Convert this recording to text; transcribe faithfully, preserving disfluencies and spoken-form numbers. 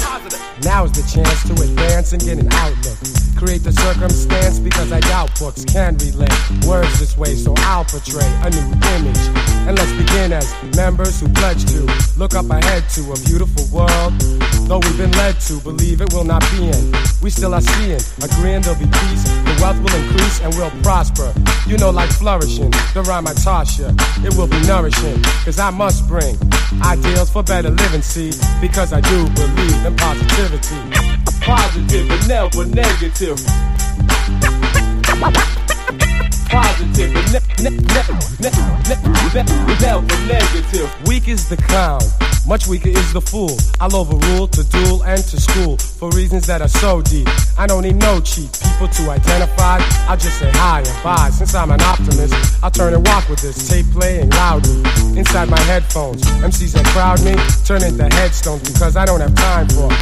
Now's the chance to advance and get an outlook. Create the circumstance because I doubt books can relate words this way, so I'll portray a new image. And let's begin as members who pledge to look up ahead to a beautiful world. Though we've been led to believe it will not be in, we still are seeing, agreeing there'll be peace, the wealth will increase and we'll prosper. You know, like flourishing, the rhyme I toss ya, it will be nourishing, cause I must bring ideals for better living, see, because I do believe in positivity. Positive but never negative. Positive but ne- ne- ne- ne- ne- ne- never negative. Weak is the clown, much weaker is the fool. I'll overrule to duel and to school for reasons that are so deep. I don't need no cheap people to identify. I'll just say hi and bye. Since I'm an optimist, I'll turn and walk with this tape playing loudly inside my headphones. M Cs that crowd me turn into headstones because I don't have time for